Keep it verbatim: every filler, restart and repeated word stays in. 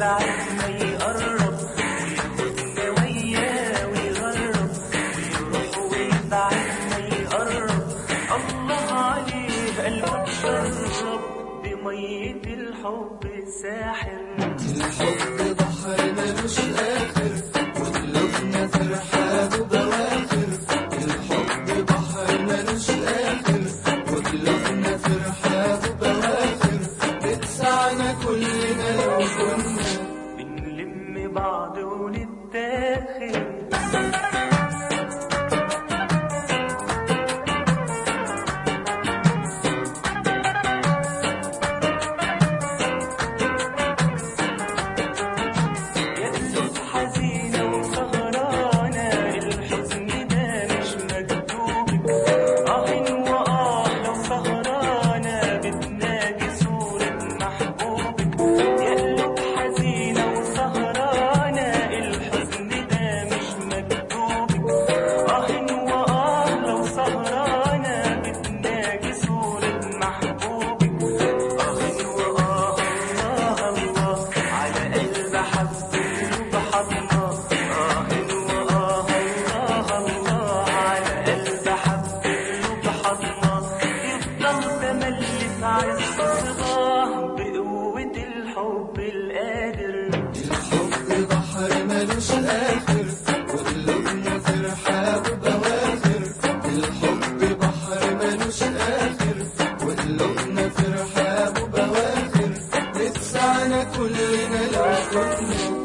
ساعتنا يقرب وياخدنا وياه ويغرب ويروح ويبعدنا يقرب. الله عليه قلبك شرب بمية الحب الساحر. الحب بحر ملوش آخر وقلوبنا في رحابه بواخر. الحب بحر ملوش آخر وقلوبنا في رحابه بواخر. بتسعنا كلنا لو كنا بنلم بعض ونتاخر. بقوة الحب القادر. الحب بحر ملوش آخر وقلوبنا في رحابه بواخر. الحب بحر ملوش آخر وقلوبنا في رحابه بواخر. بتسعنا كلنا لو كنا